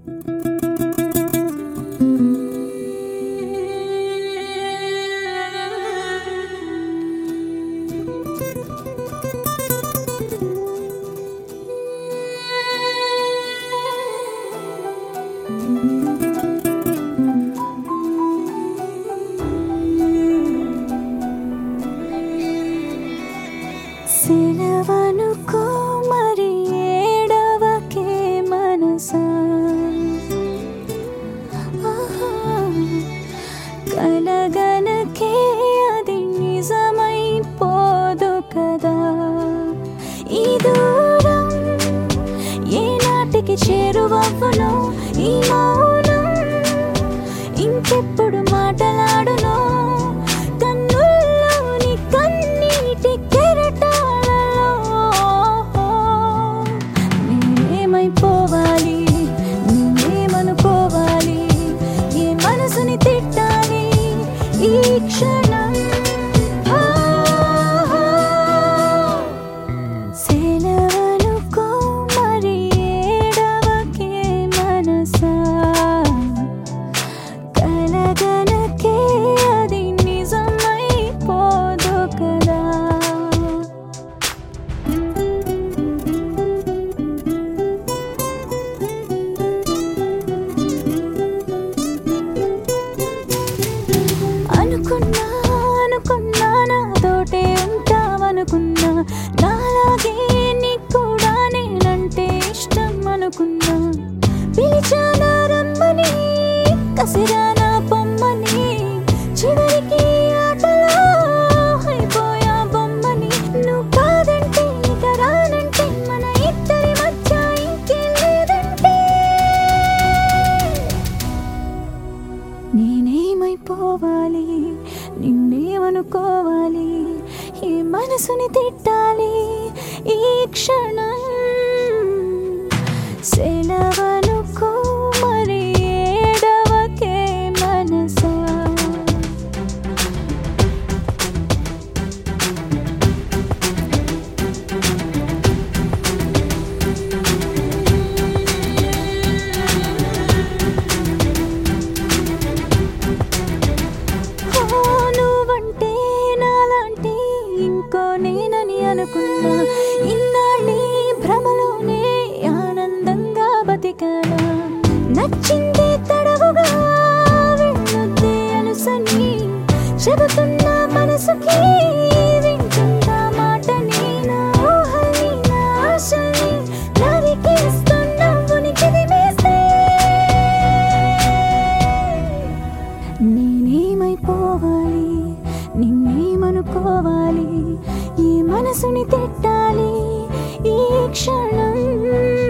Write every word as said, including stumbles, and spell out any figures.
సెలవనుకో మరి ఏడవకే మనసా, కలగనకే అది నిజమైపోదు కదా. ఈ దూరం ఏనాటికి చేరువవ్వునో, ఈ మౌనం ఇంకెప్పుడు మాటలాడునో, కన్నుల్లోని కన్నీటి కెరటాలలో నేనేమైపోవాలి, నేనేమనుకోవాలి, ఏ మనసుని తిట్టాలి ఈ క్షణం. సెలవనుకో మరి ఏడవకే మనసా, కలగనకే అది నిజమైపోదు కదా. అనుకున్నా అనుకున్నా నాతోటే ఉంటావనుకున్నా, నాలాగే నీకు కూడా నేనంటే ఇష్టం అనుకున్నా. పిలిచానా రమ్మని, కసిరానా పొమ్మని, చివరికి ఆటలో అయిపోయా బొమ్మని. నువ్వు కాదంటే ఇక రానంటే, మన ఇద్దరి మధ్య ఇంకేం లేదంటే, నేనేమైపోవాలి, నిన్నేమనుకోవాలి, ఈ మనసుని తిట్టాలి ఈ క్షణం. సెలవనుకో మరి ఏడవకే మనసా. నువ్వంటే నాలాంటి ఇంకో నేనని అనుకున్నా, ఇన్నాళ్ళీ భ్రమలోనే ఆనందంగా బతికానా. నచ్చింది తడవుగా వెళ్ళొద్దే అనుసని చెబుతున్న మనసుకి, వింటున్న మాటని, నా ఊహల్ని, నా ఆశల్ని నరికేస్తున్న ఉనికిని వేస్తే, నేనేమైపోవాలి, నిన్నేమనుకోవాలి, ఈ మనసుని తిట్టాలి ఈ క్షణం.